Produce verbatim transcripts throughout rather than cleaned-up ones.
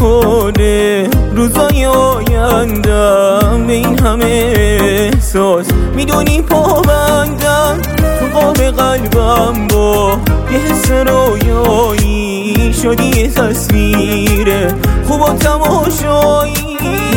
نمیخوره روزای آیندم به این همه احساس. میدونی پابندم تو قاب قلبم با یه حس رویایی شدی یه تصویر خوب و تماشایی.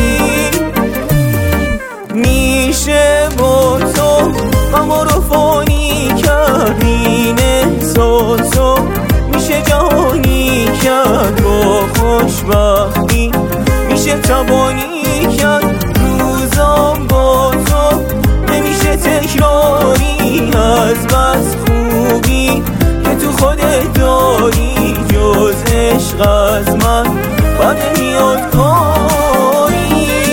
میشه با تو غما رو فانی کرد این احساسو، میشه جهانی کرد با خوشبختی، میشه تبانی کرد روزام با تو، نمیشه تکراری از بس خوبی که تو خودت داری. جز عشق از من بد میاد کاری.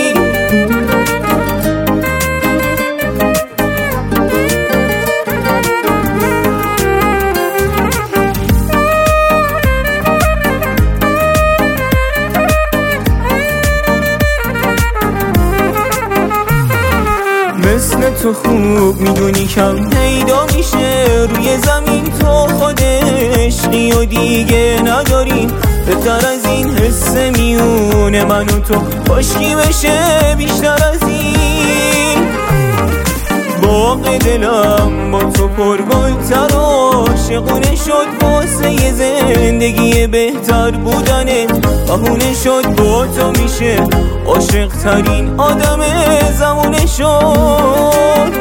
مثل تو خوب میدونی کم پیدا میشه روی زمین، تو خود عشقی و دیگه نداریم. بهتر از این حس میونه من و تو خشکی بشه بیشتر از این. باغ دلم با تو پرگلتر و عاشقونه شد واسه یه زندگی بهتر بودنه. بهونه شد با تو میشه عاشق ترین آدم زمونه شد.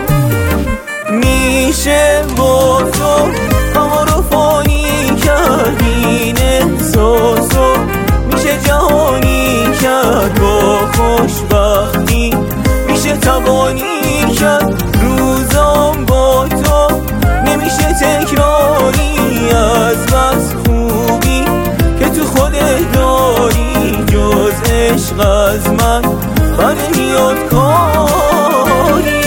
میشه با تو غما رو فانی کرد این احساسو، میشه جهانی کرد با خوشبختی، میشه تبانی کرد روزام با تو، نمیشه تکراری از بس خوبی که تو خودت داری. جز عشق از من بد میاد کاری.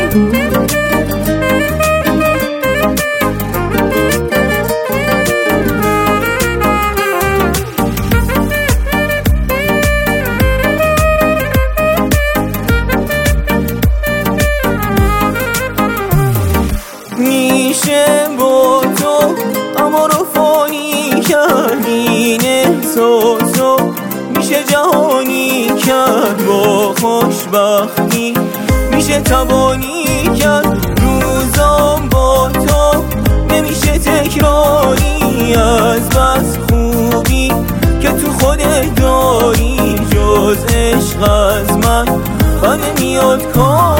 میشه با تو غما رو فانی کرد این احساسو، میشه جهانی کرد با خوشبختی، میشه تبانی کرد روزام با تو، نمیشه تکراری از بس خوبی که تو خودت داری. جز عشق از من بد میاد کاری.